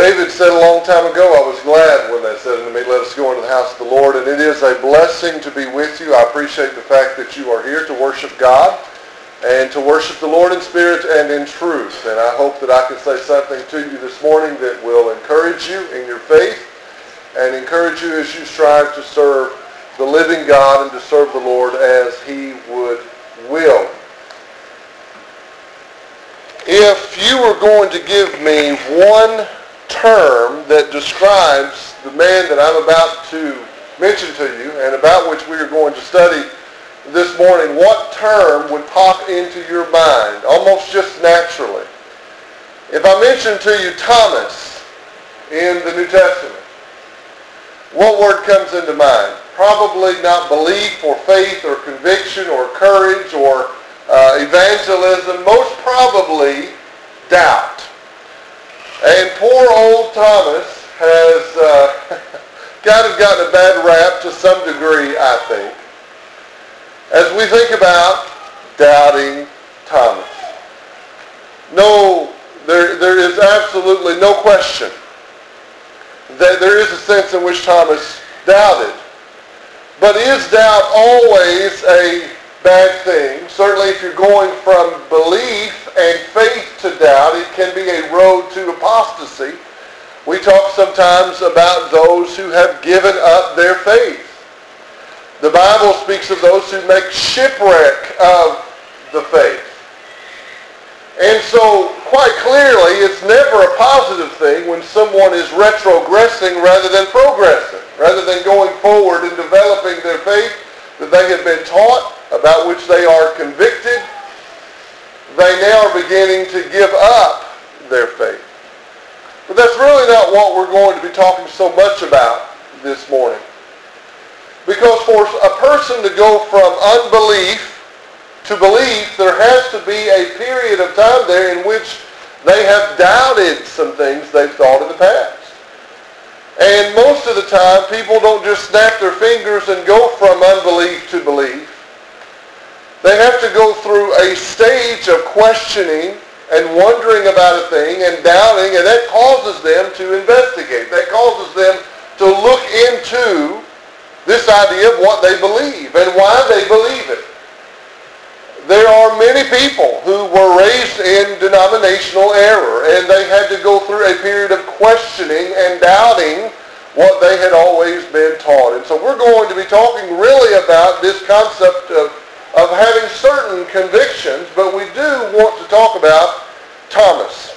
David said a long time ago, I was glad when they said unto me, let us go into the house of the Lord. And it is a blessing to be with you. I appreciate the fact that you are here to worship God and to worship the Lord in spirit and in truth. And I hope that I can say something to you this morning that will encourage you in your faith and encourage you as you strive to serve the living God and to serve the Lord as He would will. If you were going to give me one term that describes the man that I'm about to mention to you and about which we are going to study this morning, what term would pop into your mind almost just naturally? If I mention to you Thomas in the New Testament, what word comes into mind? Probably not belief or faith or conviction or courage or evangelism, most probably doubt. And poor old Thomas has kind of gotten a bad rap to some degree, I think, as we think about doubting Thomas. No, there is absolutely no question that there is a sense in which Thomas doubted. But is doubt always a bad thing? Certainly if you're going from belief and faith to doubt, it can be a road to apostasy. We talk sometimes about those who have given up their faith. The Bible speaks of those who make shipwreck of the faith. And so, quite clearly, it's never a positive thing when someone is retrogressing rather than progressing, rather than going forward and developing their faith that they have been taught, about which they are convicted. They now are beginning to give up their faith. But that's really not what we're going to be talking so much about this morning. Because for a person to go from unbelief to belief, there has to be a period of time there in which they have doubted some things they've thought in the past. And most of the time, people don't just snap their fingers and go from unbelief to belief. They have to go through a stage of questioning and wondering about a thing and doubting, and that causes them to investigate. That causes them to look into this idea of what they believe and why they believe it. There are many people who were raised in denominational error, and they had to go through a period of questioning and doubting what they had always been taught. And so we're going to be talking really about this concept of having certain convictions, but we do want to talk about Thomas.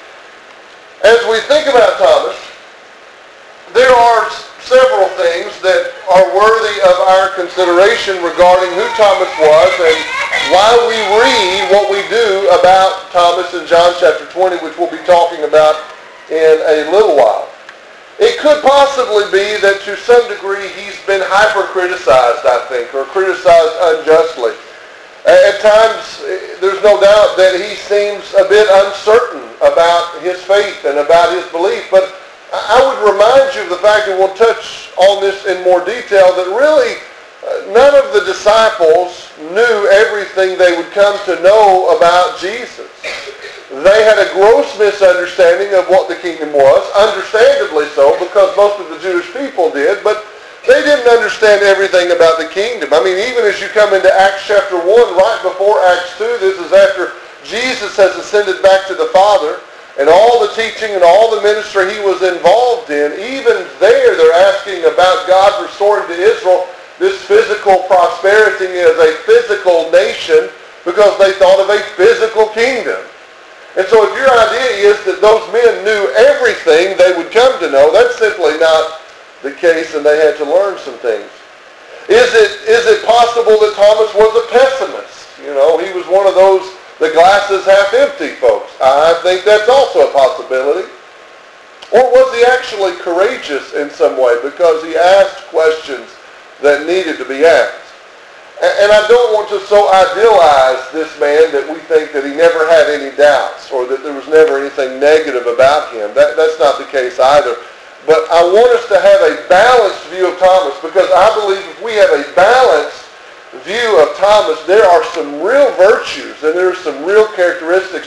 As we think about Thomas, there are several things that are worthy of our consideration regarding who Thomas was and why we read what we do about Thomas in John chapter 20, which we'll be talking about in a little while. It could possibly be that to some degree he's been hyper-criticized, I think, or criticized unjustly. At times, there's no doubt that he seems a bit uncertain about his faith and about his belief, but I would remind you of the fact, and we'll touch on this in more detail, that really none of the disciples knew everything they would come to know about Jesus. They had a gross misunderstanding of what the kingdom was, understandably so, because most of the Jewish people did, but they didn't understand everything about the kingdom. I mean, even as you come into Acts chapter 1, right before Acts 2, this is after Jesus has ascended back to the Father, and all the teaching and all the ministry he was involved in, even there they're asking about God restoring to Israel this physical prosperity as a physical nation because they thought of a physical kingdom. And so if your idea is that those men knew everything they would come to know, that's simply not the case, and they had to learn some things. Is it possible that Thomas was a pessimist? You know, he was one of those the glass is half empty folks. I think that's also a possibility. Or was he actually courageous in some way because he asked questions that needed to be asked? And I don't want to so idealize this man that we think that he never had any doubts or that there was never anything negative about him. That's not the case either. But I want us to have a balanced view of Thomas, because I believe if we have a balanced view of Thomas, there are some real virtues and there are some real characteristics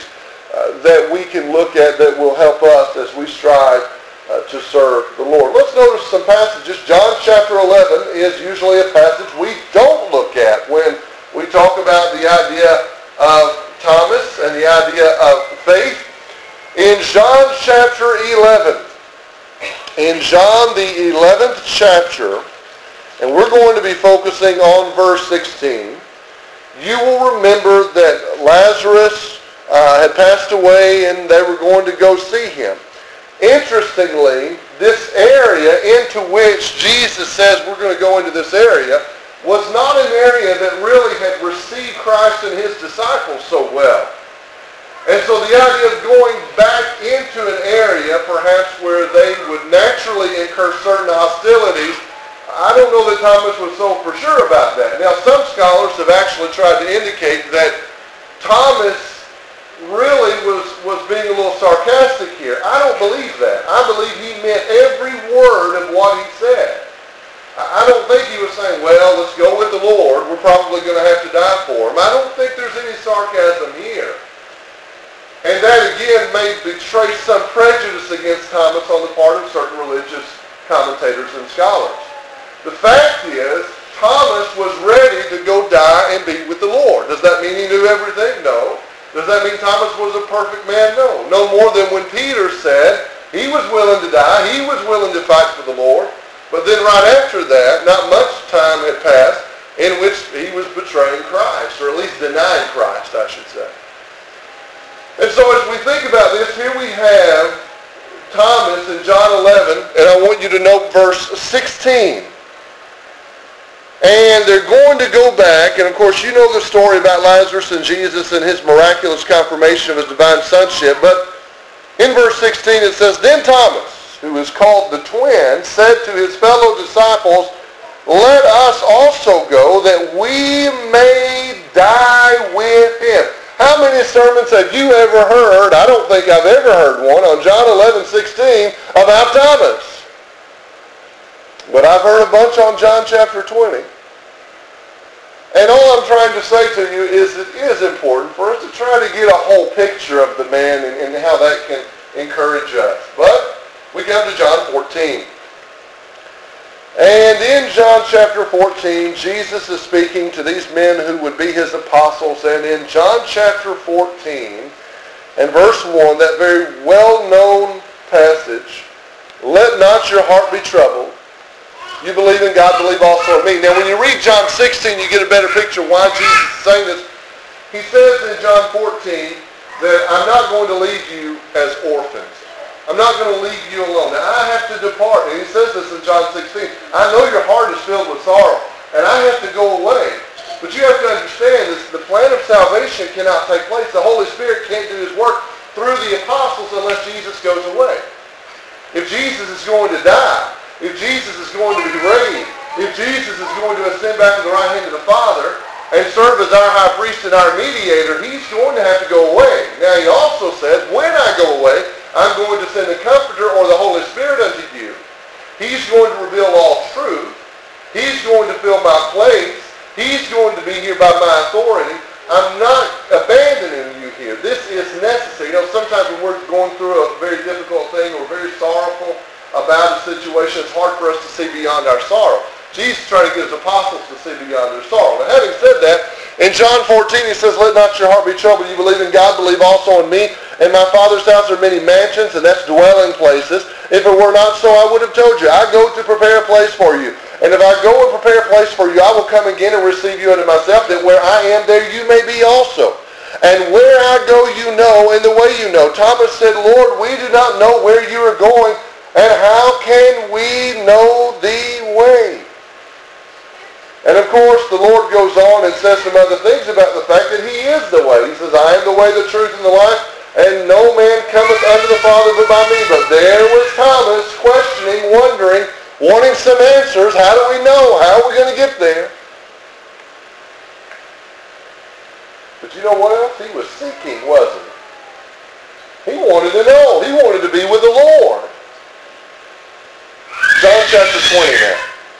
that we can look at that will help us as we strive to serve the Lord. Let's notice some passages. John chapter 11 is usually a passage we don't look at when we talk about the idea of Thomas and the idea of faith. In John chapter 11, in John the 11th chapter, and we're going to be focusing on verse 16, you will remember that Lazarus had passed away and they were going to go see him. Interestingly, this area into which Jesus says we're going to go into this area was not an area that really had received Christ and his disciples so well. And so the idea of going back into an area perhaps where they would naturally incur certain hostilities, I don't know that Thomas was so for sure about that. Now some scholars have actually tried to indicate that Thomas really was being a little sarcastic here. I don't believe that. I believe he meant every word of what he said. I don't think he was saying, well, let's go with the Lord. We're probably going to have to die for him. I don't think there's any sarcasm here. And that, again, may betray some prejudice against Thomas on the part of certain religious commentators and scholars. The fact is, Thomas was ready to go die and be with the Lord. Does that mean he knew everything? No. Does that mean Thomas was a perfect man? No. No more than when Peter said he was willing to die, he was willing to fight for the Lord. But then right after that, not much time had passed in which he was betraying Christ, or at least denying Christ, I should say. And so as we think about this, here we have Thomas in John 11, and I want you to note verse 16. And they're going to go back, and of course you know the story about Lazarus and Jesus and his miraculous confirmation of his divine sonship, but in verse 16 it says, Then Thomas, who is called the twin, said to his fellow disciples, Let us also go that we may die with him. How many sermons have you ever heard? I don't think I've ever heard one on John 11:16 about Thomas. But I've heard a bunch on John chapter 20. And all I'm trying to say to you is it is important for us to try to get a whole picture of the man and how that can encourage us. But we come to John 14. And in John chapter 14, Jesus is speaking to these men who would be his apostles. And in John chapter 14 and verse 1, that very well-known passage, Let not your heart be troubled. You believe in God, believe also in me. Now when you read John 16, you get a better picture of why Jesus is saying this. He says in John 14 that I'm not going to leave you as orphans. I'm not going to leave you alone. Now I have to depart. And he says this in John 16. I know your heart is filled with sorrow, and I have to go away. But you have to understand this, the plan of salvation cannot take place. The Holy Spirit can't do his work through the apostles unless Jesus goes away. If Jesus is going to die, if Jesus is going to be raised, if Jesus is going to ascend back to the right hand of the Father and serve as our high priest and our mediator, he's going to have to go away. Now he also says, when I go away, I'm going to send the Comforter or the Holy Spirit unto you. He's going to reveal all truth. He's going to fill my place. He's going to be here by my authority. I'm not abandoning you here. This is necessary. You know, sometimes when we're going through a very difficult thing or very sorrowful about a situation, it's hard for us to see beyond our sorrow. Jesus tried to get his apostles to see beyond their sorrow. Now, having said that, in John 14, he says, Let not your heart be troubled. You believe in God, believe also in me. In my Father's house are many mansions, and that's dwelling places. If it were not so, I would have told you. I go to prepare a place for you. And if I go and prepare a place for you, I will come again and receive you unto myself, that where I am, there you may be also. And where I go, you know, and the way you know. Thomas said, Lord, we do not know where you are going, and how can we know the way? And of course, the Lord goes on and says some other things about the fact that he is the way. He says, I am the way, the truth, and the life, and no man cometh unto the Father but by me. But there was Thomas questioning, wondering, wanting some answers. How do we know? How are we going to get there? But you know what else? He was seeking, wasn't he? He wanted to know. He wanted to be with the Lord. John chapter 20 now.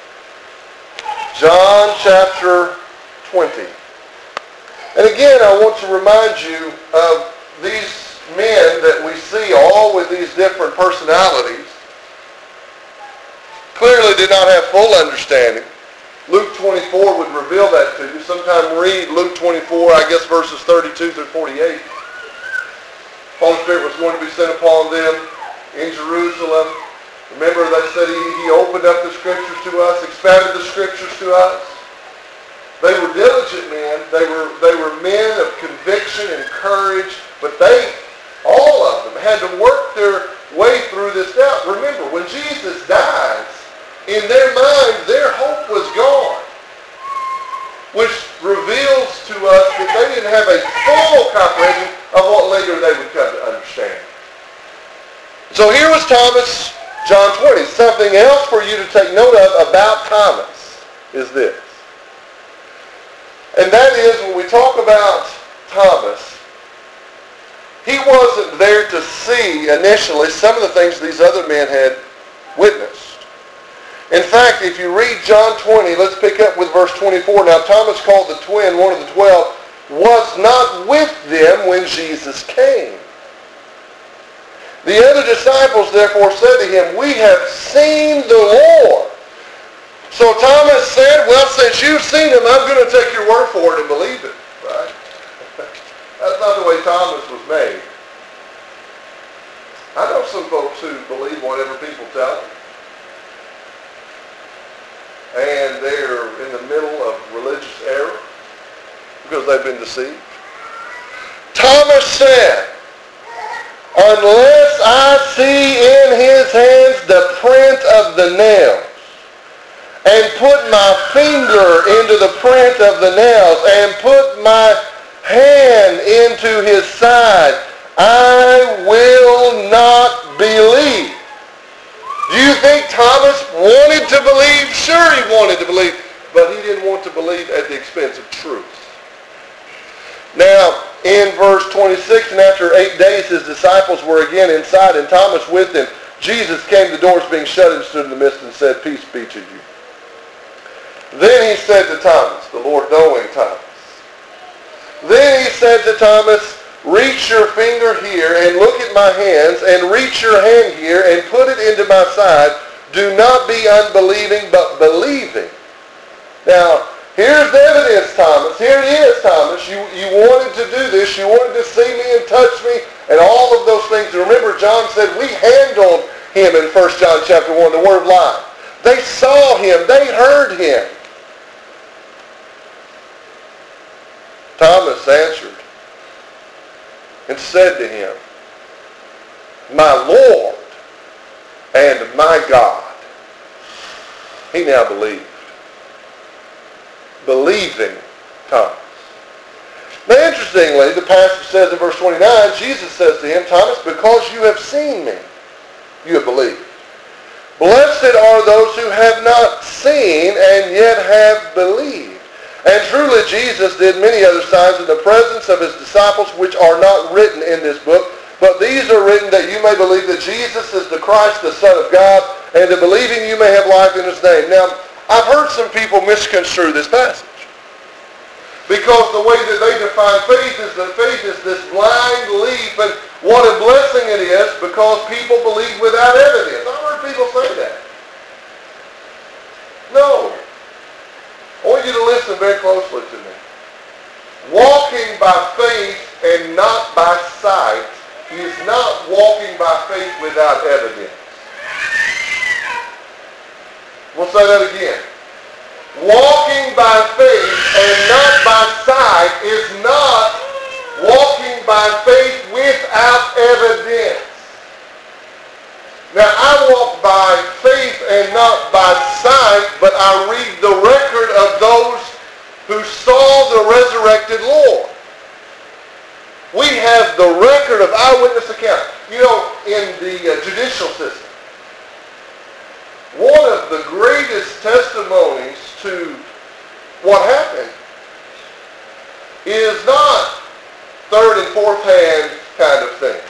John chapter 20. And again, I want to remind you of these men that we see, all with these different personalities, clearly did not have full understanding. Luke 24 would reveal that to you. Sometime read Luke 24, I guess verses 32 through 48. Holy Spirit was going to be sent upon them in Jerusalem. Remember, they said he opened up the Scriptures to us, expounded the Scriptures to us. They were diligent men. They were men of conviction and courage, but all of them, had to work their way through this doubt. Remember, when Jesus dies, in their minds, their hope was gone, which reveals to us that they didn't have a full comprehension of what later they would come to understand. So here was Thomas, John 20. Something else for you to take note of about Thomas is this. And that is, when we talk about Thomas, he wasn't there to see initially some of the things these other men had witnessed. In fact, if you read John 20, let's pick up with verse 24. Now Thomas, called the twin, one of the 12, was not with them when Jesus came. The other disciples therefore said to him, we have seen the Lord. So Thomas said, well, since you've seen him, I'm going to take your word for it and believe it. Right? That's not the way Thomas was made. I know some folks who believe whatever people tell them. And they're in the middle of religious error because they've been deceived. Thomas said, unless I see in his hands the print of the nails, and put my finger into the print of the nails, and put my hand into his side, I will not believe. Do you think Thomas wanted to believe? Sure, he wanted to believe, but he didn't want to believe at the expense of truth. Now, in verse 26, and after 8 days his disciples were again inside, and Thomas with them. Jesus came, the doors being shut, and stood in the midst and said, peace be to you. Then he said to Thomas, the Lord knowing Thomas. Then he said to Thomas, reach your finger here and look at my hands, and reach your hand here and put it into my side. Do not be unbelieving, but believing. Now, here's the evidence, Thomas. Here it is, Thomas. You wanted to do this. You wanted to see me and touch me and all of those things. Remember, John said we handled him in 1 John chapter 1, the word of life. They saw him. They heard him. Thomas answered and said to him, my Lord and my God. He now believed. Believing Thomas. Now, interestingly, the passage says in verse 29, Jesus says to him, Thomas, because you have seen me, you have believed. Blessed are those who have not seen and yet have believed. And truly Jesus did many other signs in the presence of his disciples, which are not written in this book, but these are written that you may believe that Jesus is the Christ, the Son of God, and that believing you may have life in his name. Now, I've heard some people misconstrue this passage, because the way that they define faith is that faith is this blind leap, and what a blessing it is because people believe without evidence. I've heard people say that. No. I want you to listen very closely to me. Walking by faith and not by sight is not walking by faith without evidence. We'll say that again. Walking by faith and not by sight is not walking by faith without evidence. Now, I walk by faith and not by sight, but I read the record of those who saw the resurrected Lord. We have the record of eyewitness accounts. You know, in the judicial system, one of the greatest testimonies to what happened is not third and fourth hand kind of thing.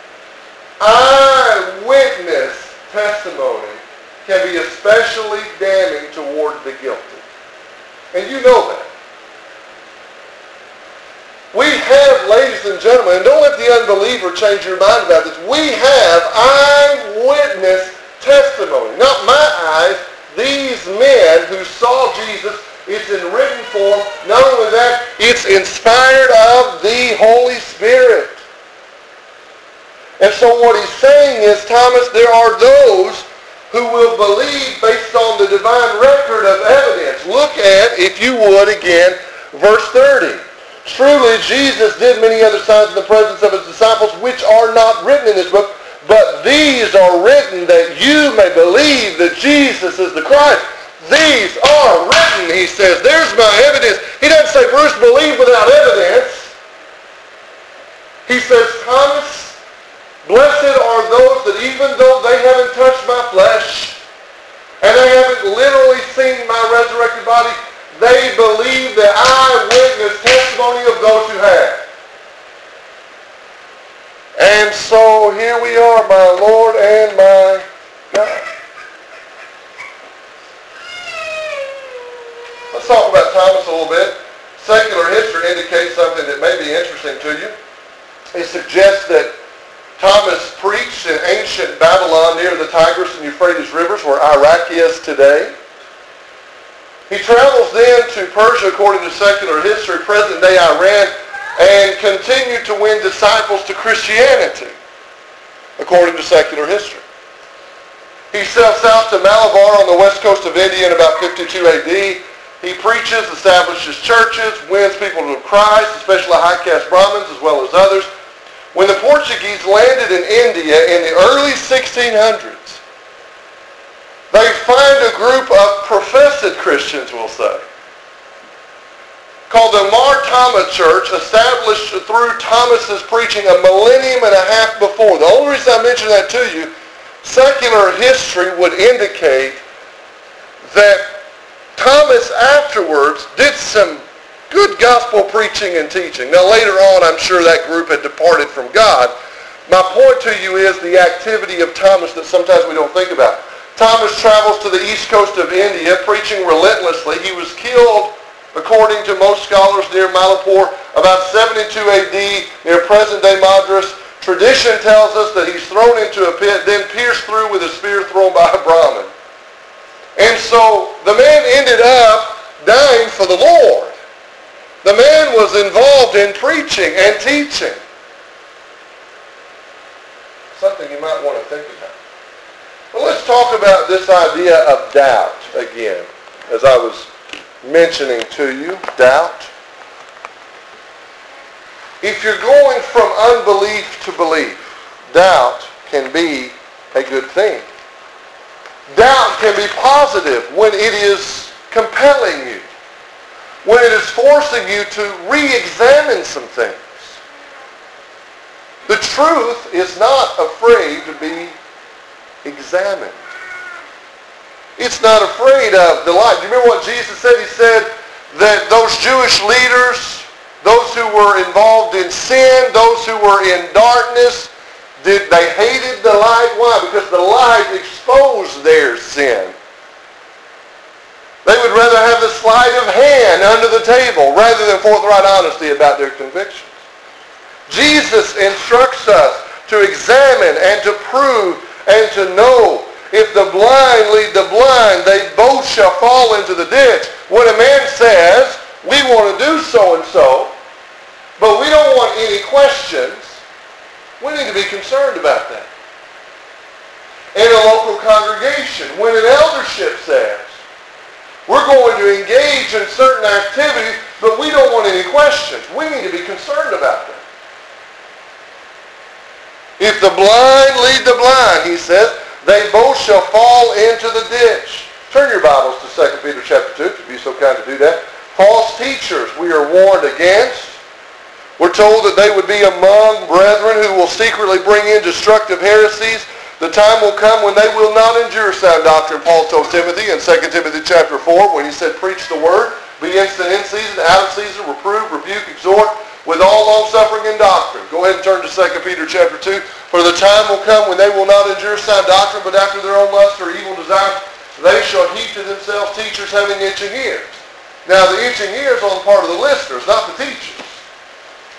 Eyewitness testimony can be especially damning toward the guilty. And you know that. We have, ladies and gentlemen, and don't let the unbeliever change your mind about this, we have eyewitness testimony. Not my eyes, these men who saw Jesus. It's in written form. Not only that, it's inspired of the Holy Spirit. And so what he's saying is, Thomas, there are those who will believe based on the divine record of evidence. Look at, if you would, again, verse 30. Truly, Jesus did many other signs in the presence of his disciples, which are not written in this book, but these are written that you may believe that Jesus is the Christ. These are written, he says. There's my evidence. He doesn't say, Bruce, believe without evidence. He says, Thomas, blessed are those that even though they haven't touched my flesh, and they haven't literally seen my resurrected body, they believe the eyewitness testimony of those who have. And so here we are, my Lord and my God. Let's talk about Thomas a little bit. Secular history indicates something that may be interesting to you. It suggests that Thomas preached in ancient Babylon near the Tigris and Euphrates rivers, where Iraq is today. He travels then to Persia, according to secular history, present-day Iran, and continued to win disciples to Christianity, according to secular history. He sails south to Malabar on the west coast of India in about 52 AD. He preaches, establishes churches, wins people to Christ, especially high-caste Brahmins as well as others. When the Portuguese landed in India in the early 1600s, they find a group of professed Christians, we'll say, called the Mar Thoma Church, established through Thomas's preaching a millennium and a half before. The only reason I mention that to you, secular history would indicate that Thomas afterwards did some good gospel preaching and teaching. Now later on, I'm sure that group had departed from God. My point to you is the activity of Thomas that sometimes we don't think about. Thomas travels to the east coast of India preaching relentlessly. He was killed, according to most scholars, near Malapur about 72 AD, near present-day Madras. Tradition tells us that he's thrown into a pit, then pierced through with a spear thrown by a Brahmin. And so the man ended up dying for the Lord. The man was involved in preaching and teaching. Something you might want to think about. Well, let's talk about this idea of doubt again, as I was mentioning to you, doubt. If you're going from unbelief to belief, doubt can be a good thing. Doubt can be positive when it is compelling you, when it is forcing you to re-examine some things. The truth is not afraid to be examined. It's not afraid of the light. Do you remember what Jesus said? He said that those Jewish leaders, those who were involved in sin, those who were in darkness, they hated the light. Why? Because the light exposed their sin. They would rather have the sleight of hand under the table rather than forthright honesty about their convictions. Jesus instructs us to examine and to prove and to know. If the blind lead the blind, they both shall fall into the ditch. When a man says, we want to do so-and-so, but we don't want any questions, we need to be concerned about that. In a local congregation, when an eldership says, we're going to engage in certain activities, but we don't want any questions, we need to be concerned about that. If the blind lead the blind, he says, they both shall fall into the ditch. Turn your Bibles to 2 Peter chapter 2, if you'd be so kind to do that. False teachers we are warned against. We're told that they would be among brethren who will secretly bring in destructive heresies. The time will come when they will not endure sound doctrine, Paul told Timothy in 2 Timothy chapter 4, when he said, preach the word, be instant in season, out of season, reprove, rebuke, exhort, with all long-suffering and doctrine. Go ahead and turn to 2 Peter chapter 2. For the time will come when they will not endure sound doctrine, but after their own lust or evil desires, they shall heap to themselves teachers having itching ears. Now, the itching ears are on the part of the listeners, not the teachers.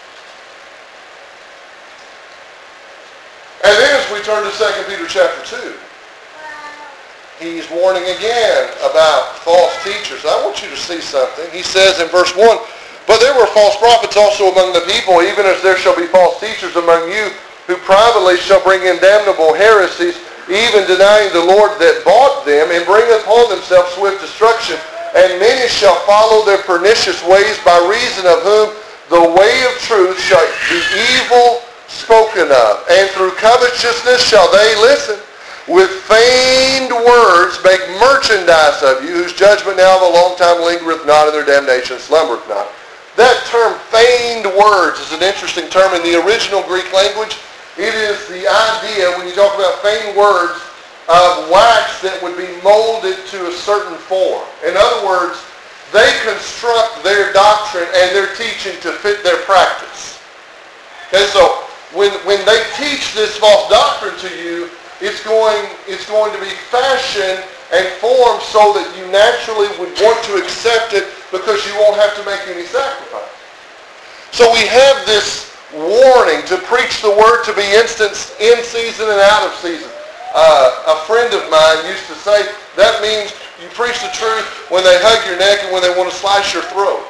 And then as we turn to 2 Peter chapter 2, he's warning again about false teachers. I want you to see something. He says in verse 1, "But there were false prophets also among the people, even as there shall be false teachers among you, who privately shall bring in damnable heresies, even denying the Lord that bought them, and bring upon themselves swift destruction. And many shall follow their pernicious ways, by reason of whom the way of truth shall be evil spoken of. And through covetousness shall they," listen, "with feigned words make merchandise of you, whose judgment now of a long time lingereth not, and their damnation slumbereth not." That term, feigned words, is an interesting term in the original Greek language. It is the idea, when you talk about feigned words, of wax that would be molded to a certain form. In other words, they construct their doctrine and their teaching to fit their practice. And so when they teach this false doctrine to you, it's going to be fashioned and formed so that you naturally would want to accept it because you won't have to make any sacrifice. So we have this warning to preach the word, to be in season and out of season. A friend of mine used to say, that means you preach the truth when they hug your neck and when they want to slice your throat.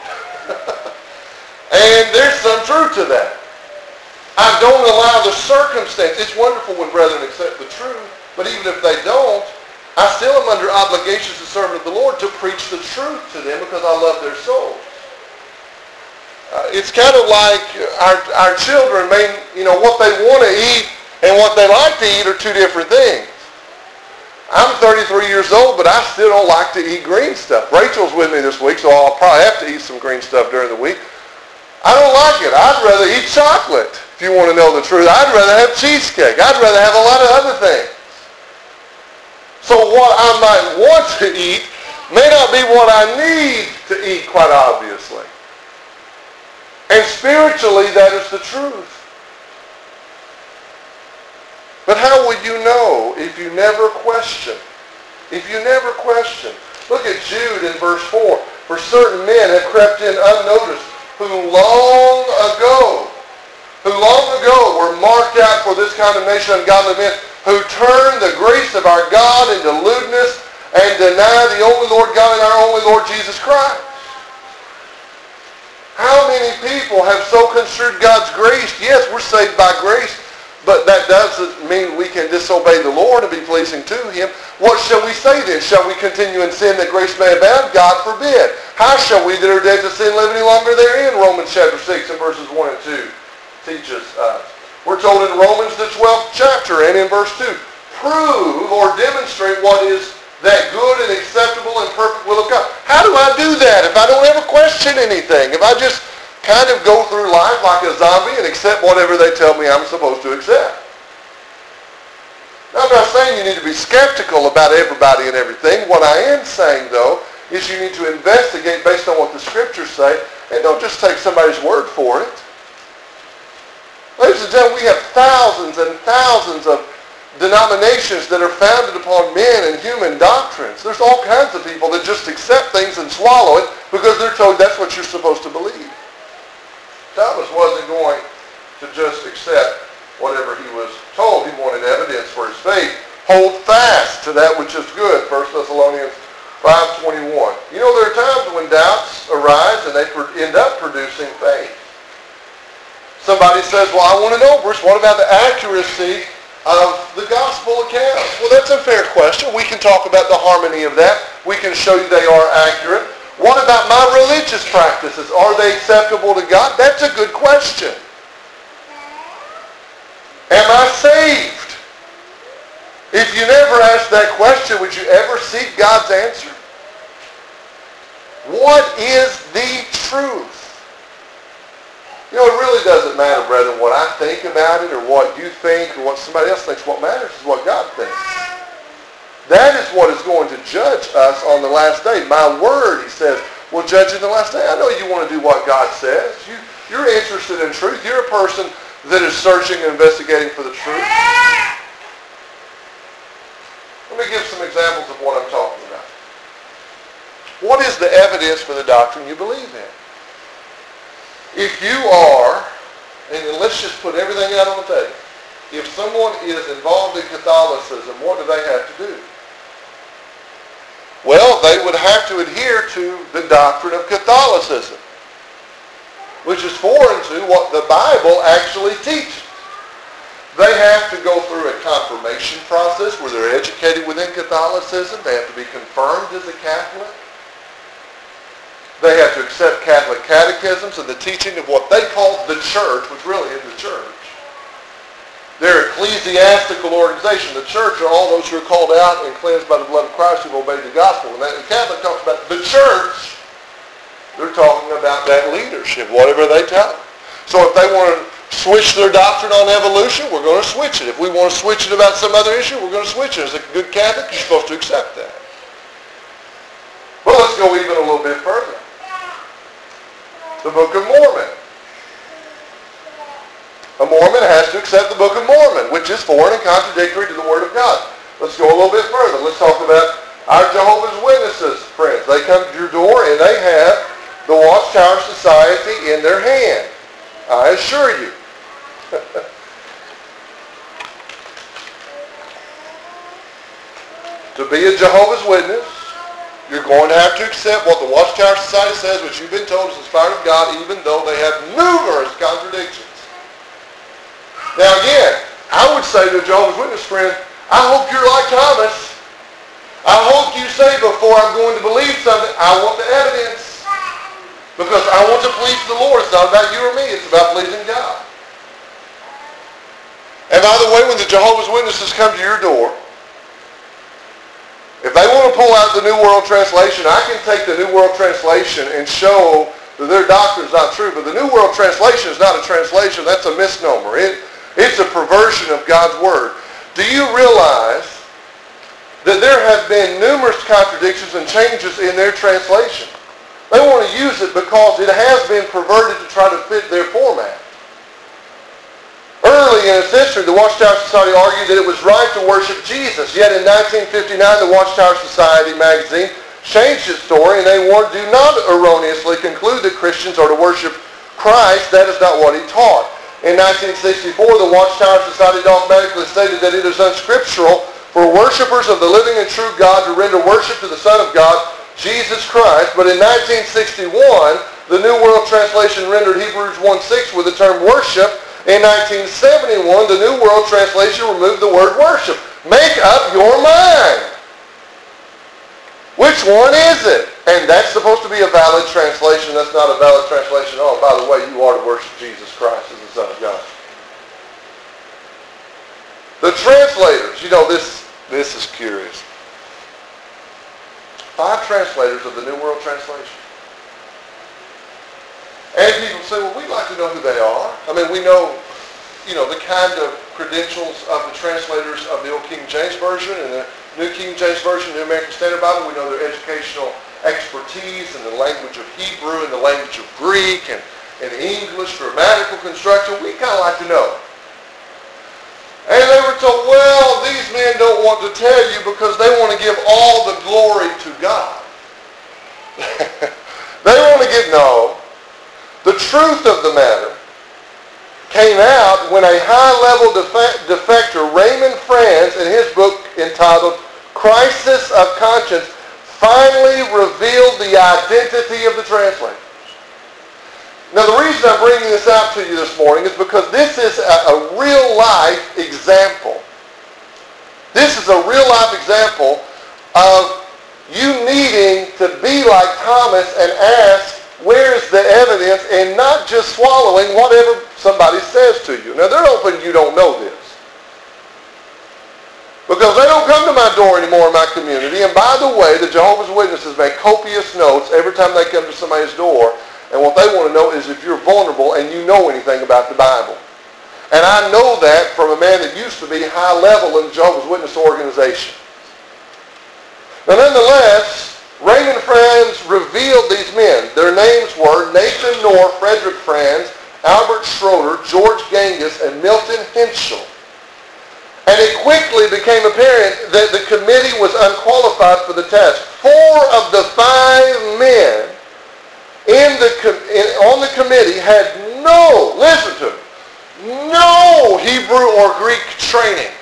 And there's some truth to that. I don't allow the circumstance. It's wonderful when brethren accept the truth, but even if they don't, I still am under obligations as a servant of the Lord to preach the truth to them because I love their souls. It's kind of like our children, what they want to eat and what they like to eat are two different things. I'm 33 years old, but I still don't like to eat green stuff. Rachel's with me this week, so I'll probably have to eat some green stuff during the week. I don't like it. I'd rather eat chocolate, if you want to know the truth. I'd rather have cheesecake. I'd rather have a lot of other things. So what I might want to eat may not be what I need to eat, quite obviously. And spiritually, that is the truth. But how will you know if you never question? If you never question. Look at Jude in verse 4. "For certain men have crept in unnoticed, who long ago were marked out for this condemnation, ungodly men, who turn the grace of our God into lewdness and deny the only Lord God and our only Lord Jesus Christ." How many people have so construed God's grace? Yes, we're saved by grace, but that doesn't mean we can disobey the Lord and be pleasing to Him. What shall we say then? Shall we continue in sin that grace may abound? God forbid. How shall we that are dead to sin live any longer therein? Romans chapter 6 and verses 1 and 2 teaches us. We're told in Romans the 12th chapter and in verse 2, "Prove or demonstrate what is that good and acceptable and perfect will of God." How do I do that if I don't ever question anything? If I just kind of go through life like a zombie and accept whatever they tell me I'm supposed to accept? Now, I'm not saying you need to be skeptical about everybody and everything. What I am saying, though, is you need to investigate based on what the Scriptures say, and don't just take somebody's word for it. Ladies and gentlemen, we have thousands and thousands of denominations that are founded upon men and human doctrines. There's all kinds of people that just accept things and swallow it because they're told that's what you're supposed to believe. Thomas wasn't going to just accept whatever he was told. He wanted evidence for his faith. Hold fast to that which is good, 1 Thessalonians 5:21. You know, there are times when doubts arise and they end up producing faith. Somebody says, "Well, I want to know, Bruce, what about the accuracy of the gospel accounts?" Well, that's a fair question. We can talk about the harmony of that. We can show you they are accurate. What about my religious practices? Are they acceptable to God? That's a good question. Am I saved? If you never ask that question, would you ever seek God's answer? What is the truth? You know, it really doesn't matter, brethren, what I think about it or what you think or what somebody else thinks. What matters is what God thinks. That is what is going to judge us on the last day. My word, he says, will judge in the last day. I know you want to do what God says. You're interested in truth. You're a person that is searching and investigating for the truth. Let me give some examples of what I'm talking about. What is the evidence for the doctrine you believe in? If you are, and let's just put everything out on the table. if someone is involved in Catholicism, what do they have to do? Well, they would have to adhere to the doctrine of Catholicism, which is foreign to what the Bible actually teaches. They have to go through a confirmation process where they're educated within Catholicism. They have to be confirmed as a Catholic. They have to accept Catholic catechisms and the teaching of what they call the church, which really is the church. They're ecclesiastical organization. The church are all those who are called out and cleansed by the blood of Christ who have obeyed the gospel. When the Catholic talks about the church, they're talking about that leadership, whatever they tell them. So if they want to switch their doctrine on evolution, we're going to switch it. If we want to switch it about some other issue, we're going to switch it. As a good Catholic, you're supposed to accept that. Well, let's go even a little bit further. The Book of Mormon. A Mormon has to accept the Book of Mormon, which is foreign and contradictory to the Word of God. Let's go a little bit further. Let's talk about our Jehovah's Witnesses friends. They come to your door and they have the Watchtower Society in their hand. I assure you. To be a Jehovah's Witness, you're going to have to accept what the Watchtower Society says, which you've been told is inspired of God, even though they have numerous contradictions. Now again, I would say to a Jehovah's Witness friend, I hope you're like Thomas. I hope you say before I'm going to believe something, I want the evidence. Because I want to please the Lord. It's not about you or me. It's about pleasing God. And by the way, when the Jehovah's Witnesses come to your door, if they want to pull out the New World Translation, I can take the New World Translation and show that their doctrine is not true. But the New World Translation is not a translation. That's a misnomer. It's a perversion of God's Word. Do you realize that there have been numerous contradictions and changes in their translation? They want to use it because it has been perverted to try to fit their format. Early in its history, the Watchtower Society argued that it was right to worship Jesus. Yet in 1959, the Watchtower Society magazine changed its story and they warned, do not erroneously conclude that Christians are to worship Christ. That is not what he taught. In 1964, the Watchtower Society dogmatically stated that it is unscriptural for worshipers of the living and true God to render worship to the Son of God, Jesus Christ. But in 1961, the New World Translation rendered Hebrews 1:6 with the term worship. In 1971, the New World Translation removed the word worship. Make up your mind. Which one is it? And that's supposed to be a valid translation. That's not a valid translation. Oh, by the way, you are to worship Jesus Christ as the Son of God. The translators, this is curious. 5 translators of the New World Translation. And people say, well, we'd like to know who they are. I mean, we know, the kind of credentials of the translators of the Old King James Version and the New King James Version, the American Standard Bible. We know their educational expertise in the language of Hebrew and the language of Greek and English, grammatical construction. We kind of like to know. And they were told, well, these men don't want to tell you because they want to give all the glory to God. They want to give, no. The truth of the matter came out when a high-level defector, Raymond Franz, in his book entitled Crisis of Conscience, finally revealed the identity of the translators. Now, the reason I'm bringing this out to you this morning is because this is a real-life example. This is a real-life example of you needing to be like Thomas and ask, where's the evidence, and not just swallowing whatever somebody says to you. Now, they're hoping you don't know this. Because they don't come to my door anymore in my community. And by the way, the Jehovah's Witnesses make copious notes every time they come to somebody's door. And what they want to know is if you're vulnerable and you know anything about the Bible. And I know that from a man that used to be high level in the Jehovah's Witness organization. Now, nonetheless, Raymond Franz revealed these men. Their names were Nathan Knorr, Frederick Franz, Albert Schroeder, George Genghis, and Milton Henschel. And it quickly became apparent that the committee was unqualified for the task. 4 of the 5 men on the committee had no no Hebrew or Greek training.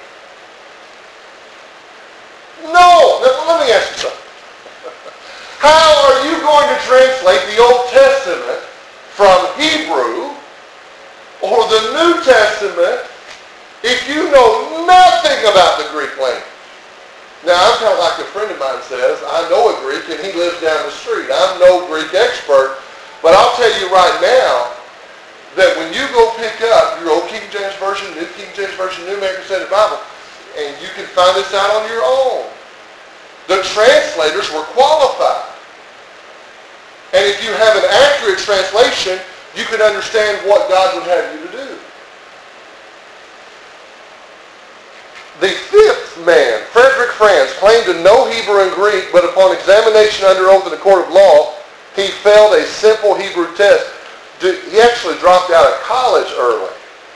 No. Now, let me ask you something. How are you going to translate the Old Testament from Hebrew or the New Testament if you know nothing about the Greek language? Now, I'm kind of like a friend of mine says, I know a Greek and he lives down the street. I'm no Greek expert, but I'll tell you right now that when you go pick up your Old King James Version, New King James Version, New American Standard Bible, and you can find this out on your own, the translators were qualified. And if you have an accurate translation, you can understand what God would have you to do. The fifth man, Frederick Franz, claimed to know Hebrew and Greek, but upon examination under oath in a court of law, he failed a simple Hebrew test. He actually dropped out of college early.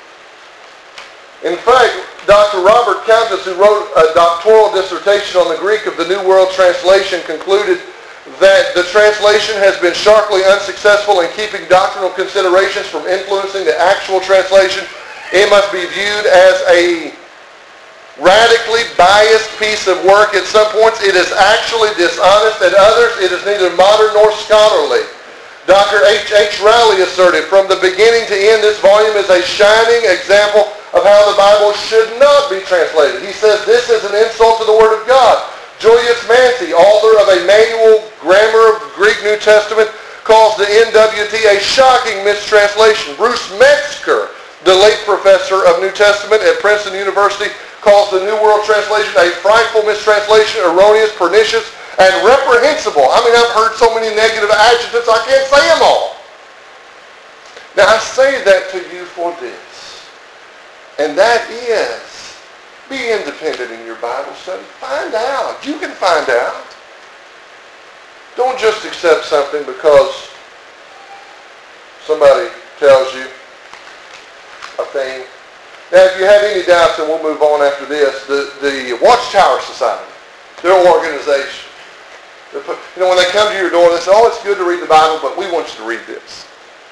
In fact, Dr. Robert Countess, who wrote a doctoral dissertation on the Greek of the New World Translation, concluded that the translation has been sharply unsuccessful in keeping doctrinal considerations from influencing the actual translation. It must be viewed as a radically biased piece of work. At some points it is actually dishonest. At others it is neither modern nor scholarly. Dr. H. Rowley asserted, from the beginning to end, this volume is a shining example of how the Bible should not be translated. He says this is an insult to the Word of God. Julius Mancy, author of a manual grammar of Greek New Testament, calls the NWT a shocking mistranslation. Bruce Metzger, the late professor of New Testament at Princeton University, calls the New World Translation a frightful mistranslation, erroneous, pernicious, and reprehensible. I mean, I've heard so many negative adjectives, I can't say them all. Now, I say that to you for this, and that is, be independent in your Bible study. Find out. You can find out. Don't just accept something because somebody tells you a thing. Now, if you have any doubts, and we'll move on after this, the Watchtower Society, their organization, when they come to your door, they say, oh, it's good to read the Bible, but we want you to read this.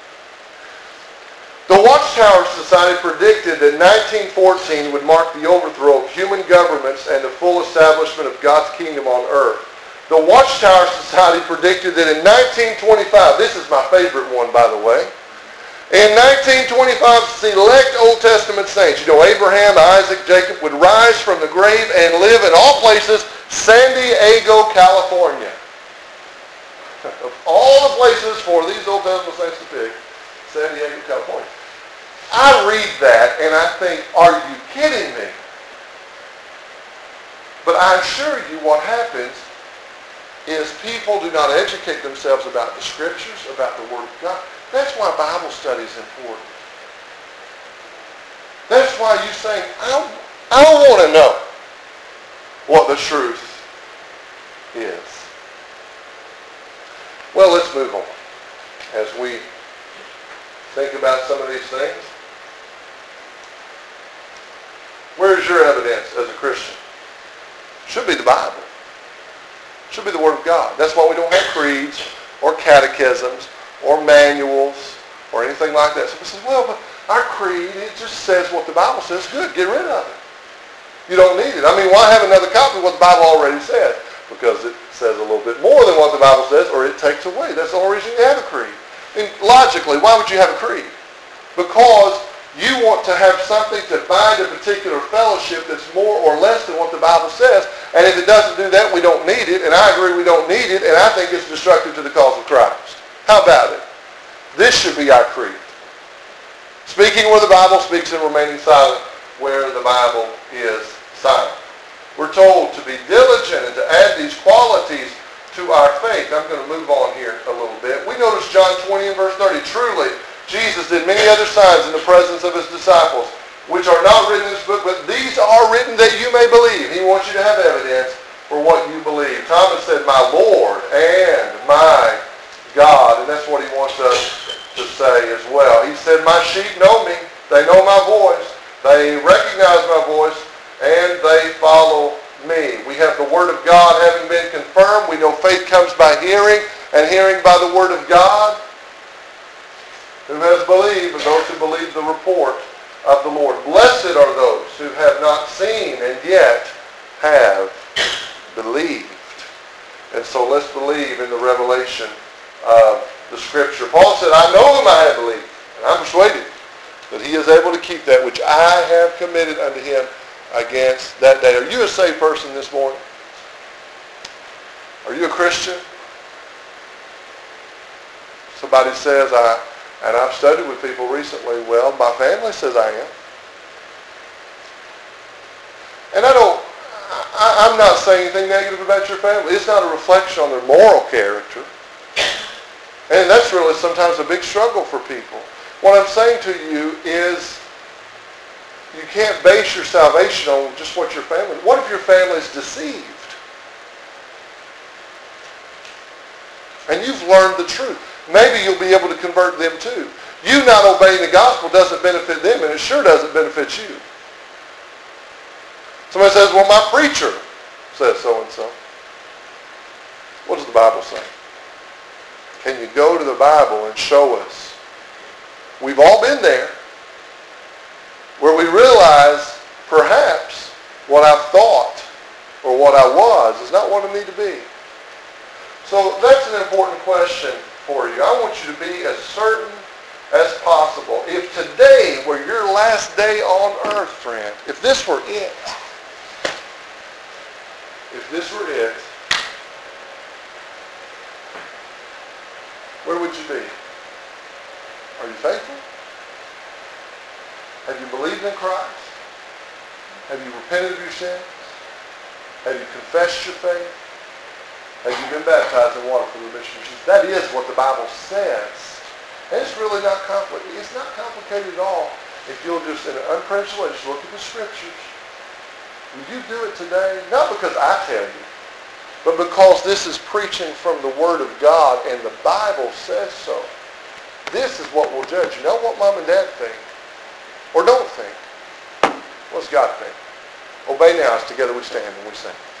The Watchtower Society predicted that 1914 would mark the overthrow of human governments and the full establishment of God's kingdom on earth. The Watchtower Society predicted that in 1925, this is my favorite one, by the way, in 1925, select Old Testament saints, Abraham, Isaac, Jacob, would rise from the grave and live in all places, San Diego, California. Of all the places for these Old Testament saints to pick, San Diego, California. I read that and I think, are you kidding me? But I assure you what happens is people do not educate themselves about the Scriptures, about the Word of God. That's why Bible study is important. That's why you say, I want to know what the truth is. Well, let's move on as we think about some of these things. Where's your evidence as a Christian? Should be the Bible. Should be the Word of God. That's why we don't have creeds or catechisms or manuals or anything like that. So people say, well, but our creed, it just says what the Bible says. Good, get rid of it. You don't need it. I mean, why have another copy of what the Bible already says? Because it says a little bit more than what the Bible says, or it takes away. That's the only reason you have a creed. I mean, logically, why would you have a creed? Because you want to have something to bind a particular fellowship that's more or less than what the Bible says. And if it doesn't do that, we don't need it. And I agree we don't need it. And I think it's destructive to the cause of Christ. How about it? This should be our creed. Speaking where the Bible speaks and remaining silent where the Bible is silent. We're told to be diligent and to add these qualities to our faith. I'm going to move on here a little bit. We notice John 20 and verse 30. Truly, Jesus did many other signs in the presence of his disciples, which are not written in this book, but these are written that you may believe. He wants you to have evidence for what you believe. Thomas said, my Lord and my God. And that's what he wants us to say as well. He said, my sheep know me. They know my voice. They recognize my voice. And they follow me. We have the Word of God having been confirmed. We know faith comes by hearing, and hearing by the Word of God. Who has believed, and those who believe the report of the Lord. Blessed are those who have not seen and yet have believed. And so let's believe in the revelation of the Scripture. Paul said, I know whom I have believed, and I'm persuaded that he is able to keep that which I have committed unto him against that day. Are you a saved person this morning? Are you a Christian? Somebody says, and I've studied with people recently, well, my family says I am. And I'm not saying anything negative about your family. It's not a reflection on their moral character. And that's really sometimes a big struggle for people. What I'm saying to you is you can't base your salvation on just what your family... What if your family is deceived? And you've learned the truth. Maybe you'll be able to convert them too. You not obeying the gospel doesn't benefit them, and it sure doesn't benefit you. Somebody says, well, my preacher says so-and-so. What does the Bible say? Can you go to the Bible and show us? We've all been there, where we realize perhaps what I've thought or what I was is not what I need to be. So that's an important question for you. I want you to be as certain as possible. If today were your last day on earth, friend, if this were it, where would you be? Are you faithful? Have you believed in Christ? Have you repented of your sins? Have you confessed your faith? Have you been baptized in water for the remission of sins? That is what the Bible says. And it's really not complicated. It's not complicated at all. If you'll just, in an unprejudiced way, just look at the Scriptures. Will you do it today? Not because I tell you, but because this is preaching from the Word of God and the Bible says so. This is what will judge. You know what Mom and Dad think? Or don't think. What does God think? Obey now as together we stand and we sing.